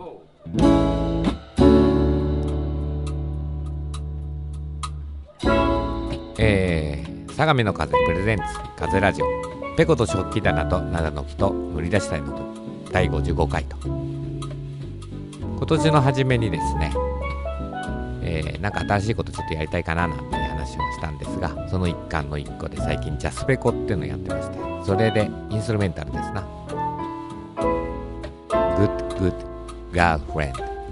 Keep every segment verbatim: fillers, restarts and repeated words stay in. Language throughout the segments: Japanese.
えー、相模の風プレゼンツ風ラジオ、ペコと食器棚と灘の木と乗り出したいのとだいごじゅうごかいと、今年の初めにですね、えー、なんか新しいことちょっとやりたいかななんて話をしたんですが、その一環の一個で最近ジャスペコっていうのをやってまして、それでインストルメンタルですな。 Good Good Girlfriend。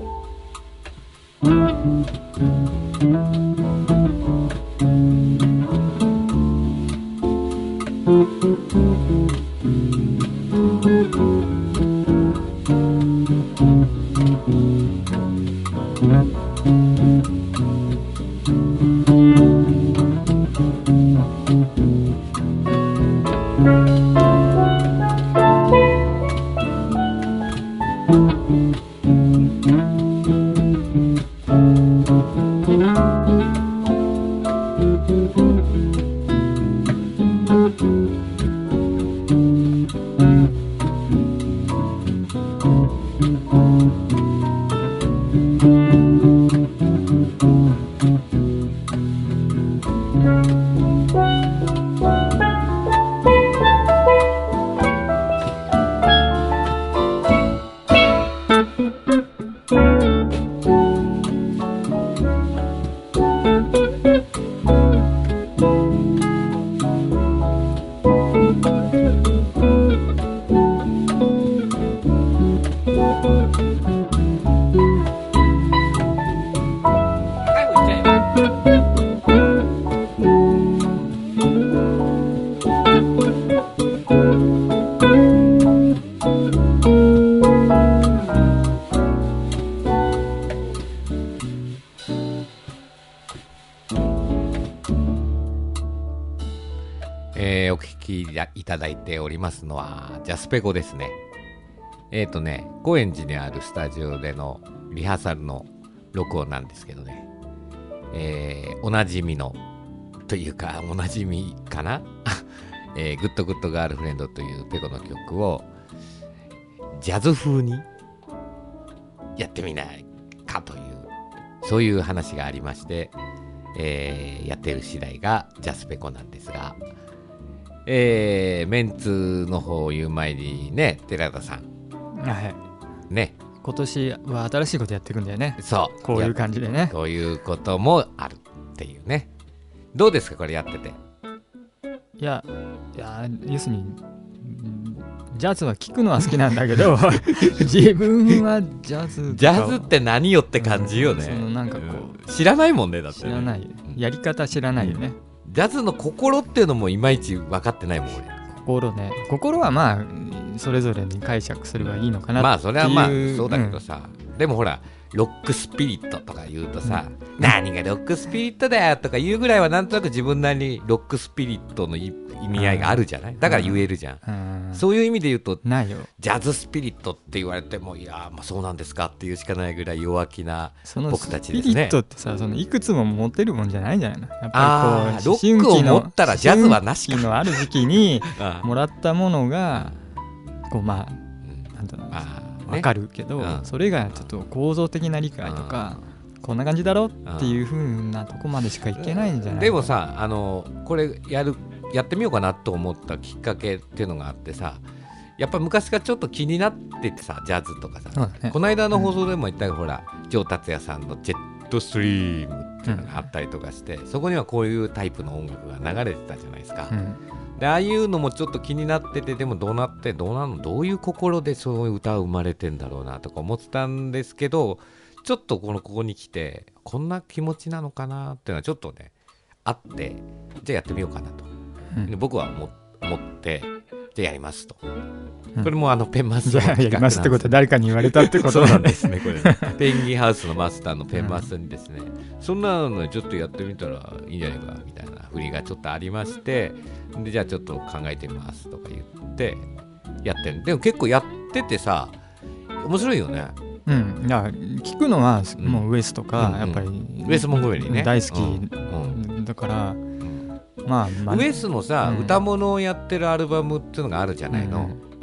えー、お聞きいただいておりますのはジャスペコですね。えーとね高円寺にあるスタジオでのリハーサルの録音なんですけどね、えー、おなじみのというかおなじみかな、えー、グッドグッドガールフレンドというペコの曲をジャズ風にやってみないかという、そういう話がありまして、えー、やっている次第がジャスペコなんですが、えー、メンツの方を言う前にね、寺田さん、 はいね、 今年は新しいことやっていくんだよね。 そうこういう感じでね、 こういうこともあるっていうね。どうですかこれやってて。 いやいや要するにジャズは聴くのは好きなんだけど自分はジャズジャズって何よって感じよね、 うん、そのなんかこう、 うん、知らないもんね。だってね知らない、やり方知らないよね、 うん、ジャズの心っていうのもいまいち分かってないもん俺。 心ね、心はまあそれぞれに解釈すればいいのかなっていう。 まあそれはまあそうだけどさ、うん、でもほらロックスピリットとか言うとさ、うん、何がロックスピリットだよとか言うぐらいはなんとなく自分なりにロックスピリットの意味合いがあるじゃない。だから言えるじゃん、うん、そういう意味で言うとないよ。 ジャズスピリットって言われてもいやまあそうなんですかっていうしかないぐらい弱気な僕たちですね。 スピリットってさ、そのいくつも持てるもんじゃないんじゃないの。やっぱりこうロックを持ったらジャズはなしか。 思春期のある時期にもらったものがこうまあ、うん、なんだろうな、分かるけど、ね、うん、それがちょっと構造的な理解とか、うん、こんな感じだろっていう風なとこまでしかいけないんじゃない。 でもさ、あのこれやるやってみようかなと思ったきっかけっていうのがあってさ、やっぱ昔からちょっと気になっててさ、ジャズとかさ、ね、この間の放送でも言ったけど、うん、ほら城達也さんのジェットストリームっていうのがあったりとかして、うん、そこにはこういうタイプの音楽が流れてたじゃないですか、うん、でああいうのもちょっと気になってて、でもどうなってどうなの、どういう心でそういう歌が生まれてんだろうなとか思ってたんですけど、ちょっとこのここに来てこんな気持ちなのかなっていうのはちょっとねあって、じゃあやってみようかなと、うん、僕は思ってじゃあやりますと、うん、これもあのペンマスターの企画なんです。 やりますってことは誰かに言われたってことそうなんですねこれねペンギンハウスのマスターのペンマスターにですね、うん、そんなのちょっとやってみたらいいんじゃないかみたいな振りがちょっとありまして、でじゃあちょっと考えてみますとか言ってやってる。でも結構やっててさ面白いよね。 うん、いや聞くのはもうウエスとか、うん、やっぱり、うん、 ウエスモンゴメリーね大好き、 うんうん、だから、うんまあまあ、 ウエスのさ、うん、歌物をやってるアルバムっていうのがあるじゃないの、うん、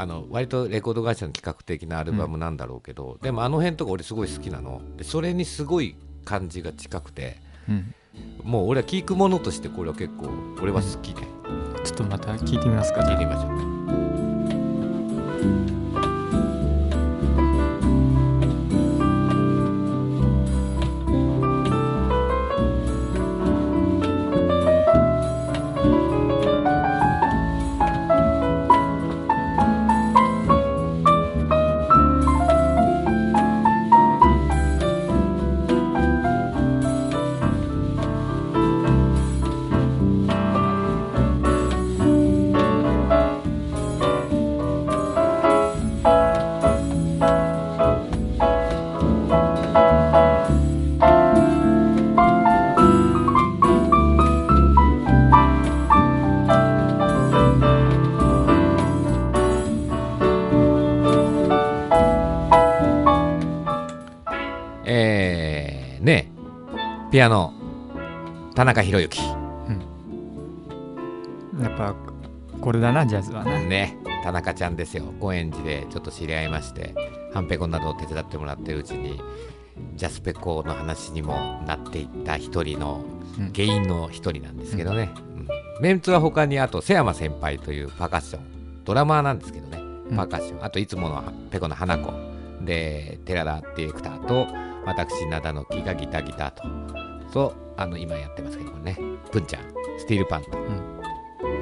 あの割とレコード会社の企画的なアルバムなんだろうけど、うん、でもあの辺とか俺すごい好きなので、それにすごい感じが近くて、うん、もう俺は聴くものとしてこれは結構俺は好きで、 うん、ちょっとまた聴いてみますか。 聴いてみましょうね。えー、ねピアノ田中宏之、 うん、やっぱこれだなジャズはね。 ね、田中ちゃんですよ。高円寺でちょっと知り合いまして、ハンペコなどを手伝ってもらってるうちにジャスペコの話にもなっていった一人の原因の一人なんですけどね、うんうん、メンツは他にあと瀬山先輩というパーカッションドラマーなんですけどね、パーカッション、うん、あといつものペコの花子で寺田ディレクターと私灘の木がギターギターととあの今やってますけどね、プンちゃんスティールパンと、うん、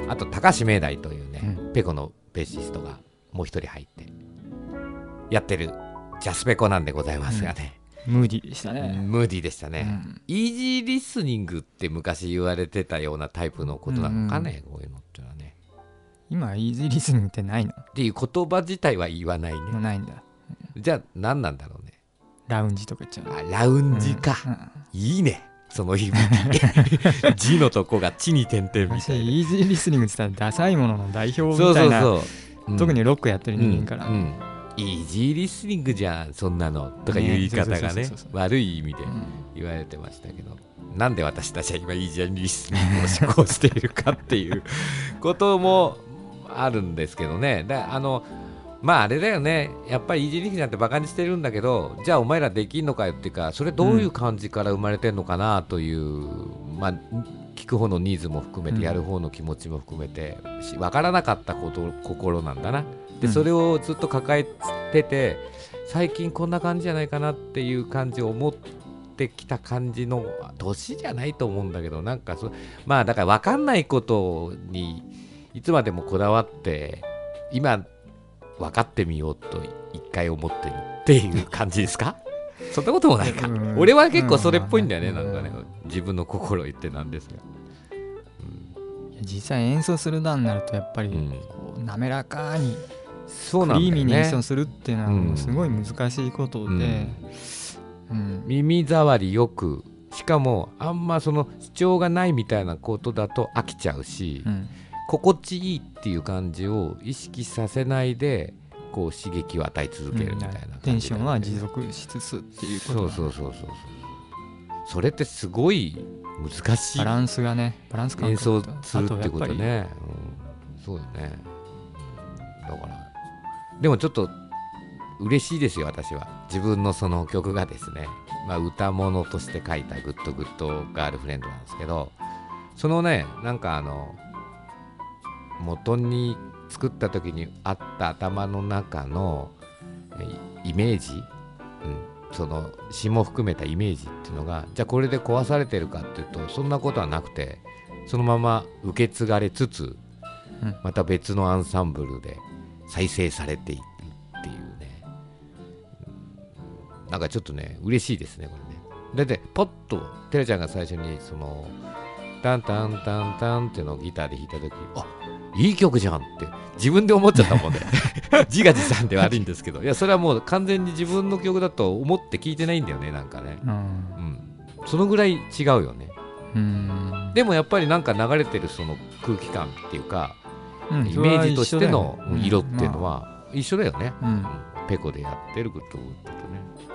あと高橋明大というね、うん、ペコのベーシストがもう一人入ってやってるジャスペコなんでございますがね、 うん、ムーディーでしたね。 ムーディーでしたね、うん、イージーリスニングって昔言われてたようなタイプのことなのかね、うん、こういうのってのはね。 今イージーリスニングってないのっていう言葉自体は言わないね。 もうないんだ。 じゃあ何なんだろうね。 ラウンジとか言っちゃう。 あ、ラウンジか、うんうん、いいねその響き字のとこが地に点々みたいな。 イージーリスニングって言ったらダサいものの代表みたいな。そうそうそう、うん、特にロックやってる人間から、うんうん、 イージーリスニングじゃんそんなのとかいう言い方がね悪い意味で言われてましたけど、うん、なんで私たちは今イージーリスニングを施行しているかっていうこともあるんですけどね。であのまああれだよね、やっぱりイージーリスニングなんてバカにしてるんだけど、じゃあお前らできんのかよっていうか、それどういう感じから生まれてんのかなという、うん、まあ聞く方のニーズも含めて、やる方の気持ちも含めて分からなかったこと心なんだな。でそれをずっと抱えてて、最近こんな感じじゃないかなっていう感じを思ってきた感じの年じゃないと思うんだけど、なんかそまあだから分かんないことにいつまでもこだわって今分かってみようと一回思ってるっていう感じですかそんなこともないか。俺は結構それっぽいんだよね、なんかね、自分の心言ってなんですが、 うん、実際演奏する段になるとやっぱりこう滑らかにそうなんだよね、 クリーミーに演奏するっていうのはすごい難しいことで、うんうん、耳障りよく、しかもあんまその主張がないみたいなことだと飽きちゃうし、うん、心地いいっていう感じを意識させないでこう刺激を与え続けるみたいな感じ、ね、 テンションは持続しつつっていうこと。 そうそうそうそう、それってすごい難しいバランスがね、バランス感覚演奏するってことね、うん、そうよね。だからでもちょっと嬉しいですよ、私は自分のその曲がですね、まあ、歌物として書いたグッドグッドガールフレンドなんですけど、そのねなんかあの元に作った時にあった頭の中のイメージ、うん、その詩も含めたイメージっていうのが、じゃあこれで壊されてるかっていうとそんなことはなくて、そのまま受け継がれつつ、うん、また別のアンサンブルで再生されていくっていうね、うん、なんかちょっとね嬉しいですねこれね。だってポッとテラちゃんが最初にそのタンタンタンタンっていうのをギターで弾いた時、あ、いい曲じゃんって自分で思っちゃったもんね自画自賛で悪いんですけど、いやそれはもう完全に自分の曲だと思って聴いてないんだよね、なんかね、うん、うん、そのぐらい違うよね。うん、でもやっぱりなんか流れてるその空気感っていうか、うん、イメージとしての色っていうのは一緒だよね、うんうん、ペコでやってるグッドグッドとね、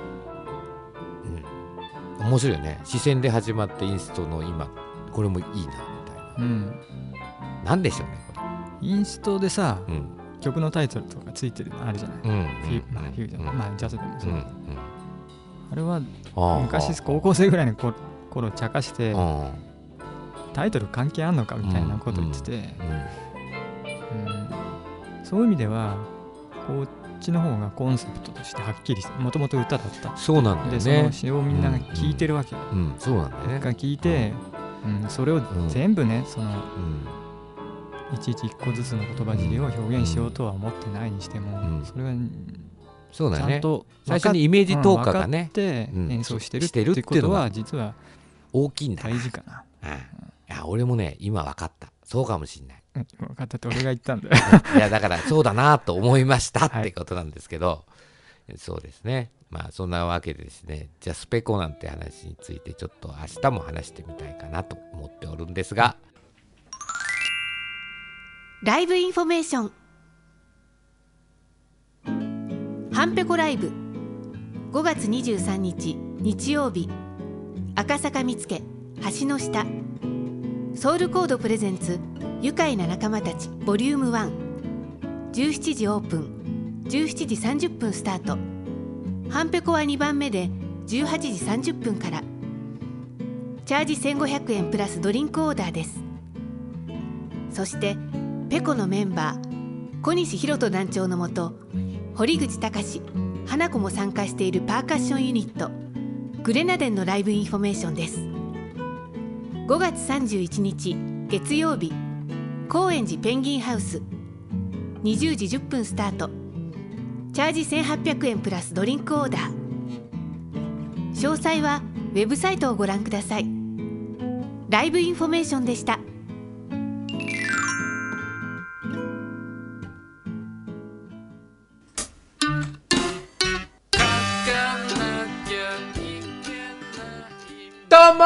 うん、面白いよね。視線で始まってインストの今これもいいなみたいな、うん、なんでしょうねこれ。 インストでさ、うん、 曲のタイトルとかついてるのあるじゃない、うんフィまあ、フュージョン、うん、まあジャズでもそう、うんうん、あれは昔高校生ぐらいの頃茶化してタイトル関係あんのかみたいなこと言ってて、うんうんうん、そういう意味ではこっちの方がコンセプトとしてはっきりもともと歌だった。 そうなんだよね。 でその詩をみんなが聴いてるわけよ、 うんうん、そうなんだよね。 が聴いて、うんうん、それを全部ねその、うん、いちいち一個ずつの言葉尻を表現しようとは思ってないにしても、うん、それはそうだね、 ちゃんと最初にイメージ投下がね、 うん、分かって演奏してるっていうことは実は大きいんだ。 大事かな。 うん、いや俺もね今分かった。そうかもしんない。 分かったって俺が言ったんだよいやだからそうだなと思いましたってことなんですけど、はい、そうですね。まあそんなわけでですね、じゃあスペコなんて話についてちょっと明日も話してみたいかなと思っておるんですが、 ライブインフォメーションハンペコライブごがつにじゅうさんにち日曜日、赤坂見附橋の下、ソウルコードプレゼンツ愉快な仲間たちボリュームワン、じゅうしちじオープン、じゅうしちじさんじゅっぷんスタート。ハンペコはにばんめでじゅうはちじさんじゅっぷんから。チャージせんごひゃくえんプラスドリンクオーダーです。そしてペコのメンバー小西弘人団長のもと、堀口隆花子も参加しているパーカッションユニットグレナデンのライブインフォメーションです。ごがつさんじゅういちにち月曜日、高円寺ペンギンハウス、にじゅうじじゅっぷんスタート。チャージせんはっぴゃくえんプラスドリンクオーダー。詳細はウェブサイトをご覧ください。ライブインフォメーションでした。 どうも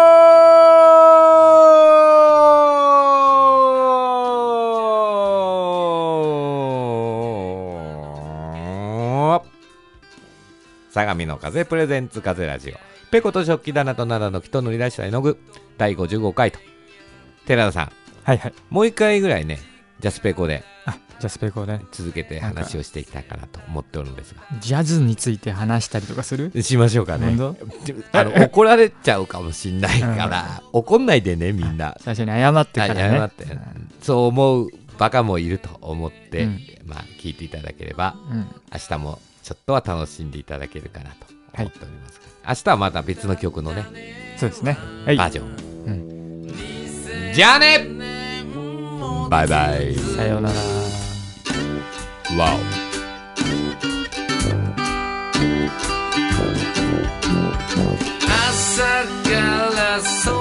相模の風プレゼンツ風ラジオ、ペコと食器棚と奈良の木と塗り出した絵の具だいごじゅうごかいと。寺田さん、 はいはい、 もう一回ぐらいねジャスペコであジャスペコで続けて話をしていきたいかなと思っておるんですが、 ジャズについて話したりとかするしましょうかね。あの怒られちゃうかもしんないから怒んないでね、みんな最初に謝ってからね、 謝って、うん、そう思うバカもいると思って、うん、まあ聞いていただければ、うん、明日もちょっとは楽しんでいただけるかなと思っておりますが、はい、明日はまた別の曲のね、 そうですね、はい、 バージョン、うん、じゃあね、バイバイ、 さようなら。 わお。朝から